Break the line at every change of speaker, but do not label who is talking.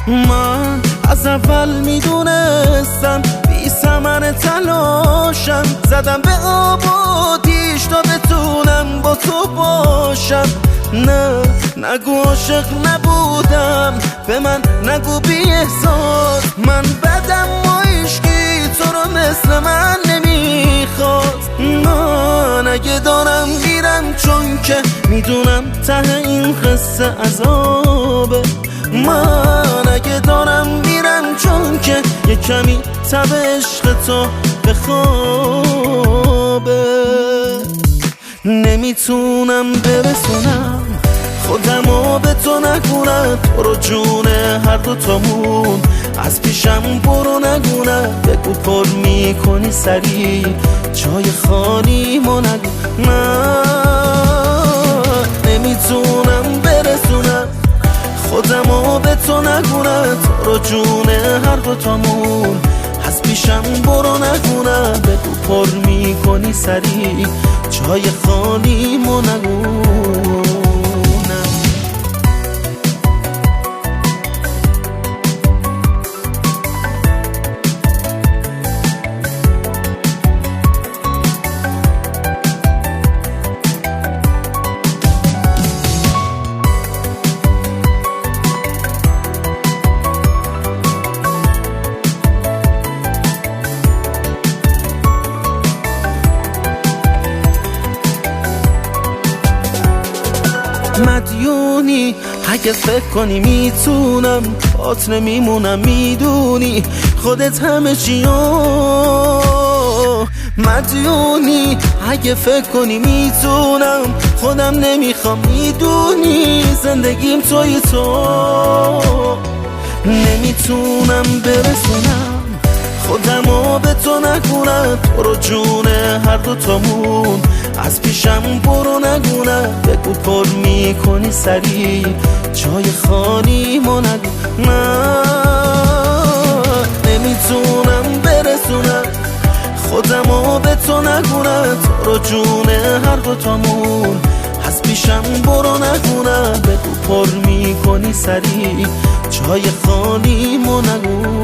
من از اول میدونستم بی ثمر تلاشم، زدم به آب و آتیش تا بتونم با تو باشم. نه نگو عاشق نبودم، به من نگو بی احساس. من بدم و عشقی تو رو مثل من نمیخواست. من اگه دارم میرم چون که میدونم ته این قصه عذابه. من اگه دارم میرم چون که یه کمی تب عشق تو به خوابه. نمیتونم برسونم خودمو به تو نگونم، تو رو جون هر دوتامون از پیشم برو نگونم. بگو پر میکنی سری جای خالی ما نگو. نمیتونم برسونم خودمو به تو نگونم، تو رو جون هر دوتامون از پیشم برو نگونم. بگو پر میکنی سری جای خالی ما نگونم. مدیونی اگه فکر کنی میتونم بات نمیمونم، میدونی خودت همه چیو. مدیونی اگه فکر کنی میتونم خودم نمیخوام، میدونی زندگیم توی تو. نمیتونم برسونم خودمو به تو نگونم، تو رو جون هر دوتامون از پیشم برو نگونم. بگو پر میکنی سری جای خالی ما نگو. نمیتونم برسونم خودمو به تو نگونم، تو رو جون هر دوتامون از پیشم برو نگونم. بگو پر میکنی سری جای خالی ما نگو.